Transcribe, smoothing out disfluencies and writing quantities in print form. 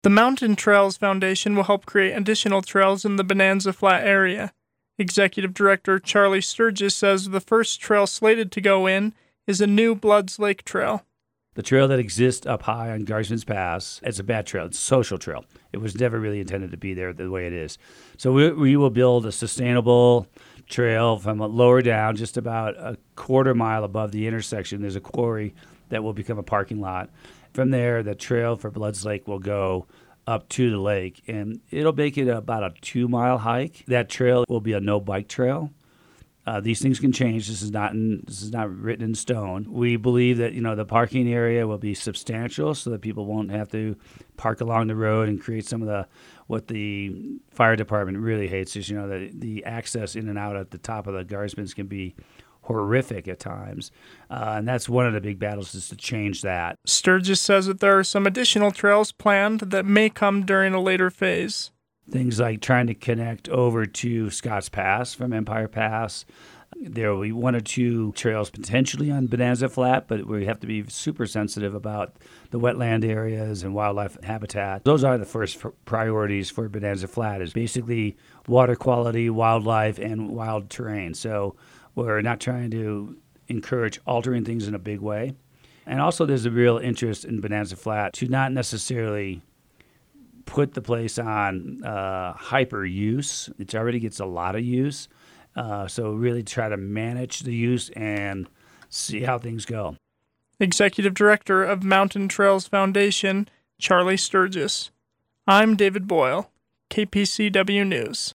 The Mountain Trails Foundation will help create additional trails in the Bonanza Flat area. Executive Director Charlie Sturgis says the first trail slated to go in is a new Bloods Lake Trail. The trail that exists up high on Guardsman's Pass, it's a bad trail. It's a social trail. It was never really intended to be there the way it is. So we will build a sustainable trail from lower down, just about a quarter mile above the intersection. There's a quarry that will become a parking lot. From there, the trail for Bloods Lake will go up to the lake, and it'll make it about a 2-mile hike. That trail will be a no-bike trail. These things can change. This is not written in stone. We believe that the parking area will be substantial, so that people won't have to park along the road and create some of what the fire department really hates is the access in and out at the top of the Guardsman's can be horrific at times, and that's one of the big battles is to change that. Sturgis says that there are some additional trails planned that may come during a later phase. Things like trying to connect over to Scotts Pass from Empire Pass. There will be 1 or 2 trails potentially on Bonanza Flat, but we have to be super sensitive about the wetland areas and wildlife habitat. Those are the first priorities for Bonanza Flat is basically water quality, wildlife, and wild terrain. So we're not trying to encourage altering things in a big way. And also there's a real interest in Bonanza Flat to not necessarily put the place on hyper use. It already gets a lot of use. So really try to manage the use and see how things go. Executive Director of Mountain Trails Foundation, Charlie Sturgis. I'm David Boyle, KPCW News.